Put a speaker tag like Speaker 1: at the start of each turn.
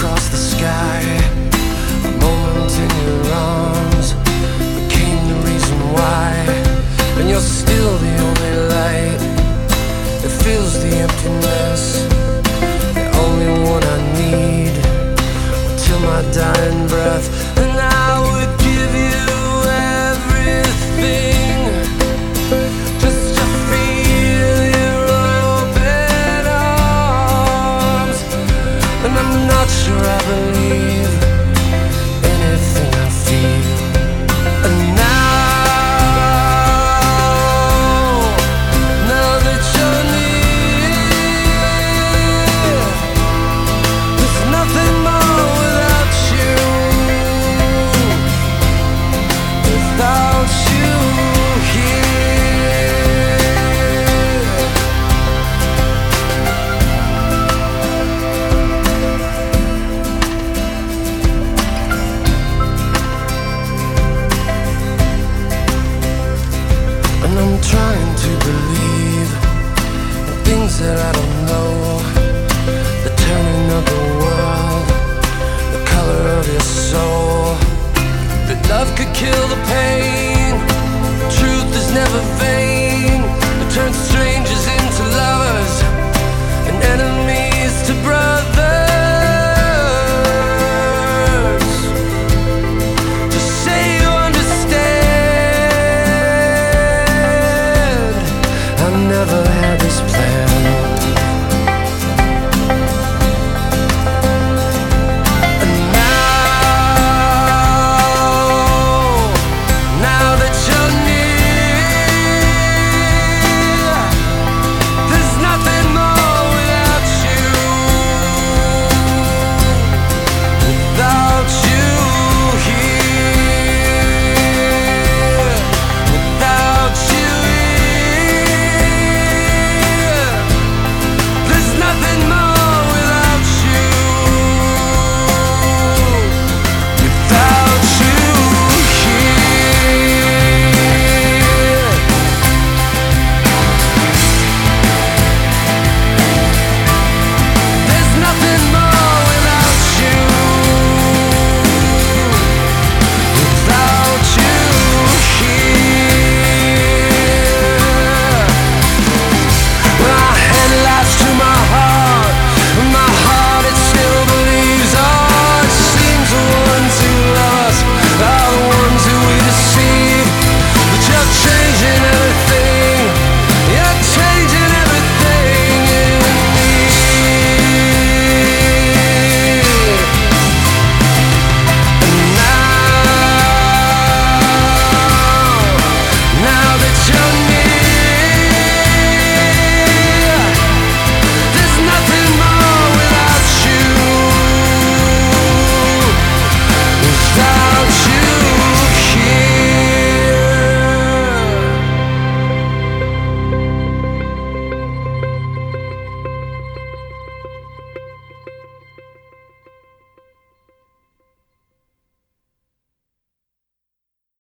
Speaker 1: across the sky. A moment in your arms became the reason why. And you're still the only light that fills the emptiness, the only one I need till my dying breath. And I would give you everything just to feel your open arms. And I'm not sure I believe anything I feel. And now that you're near, there's nothing more without you, without you here. And I'm trying to believe in things that I don't know, the turning of the world, the color of your soul, that love could kill the pain.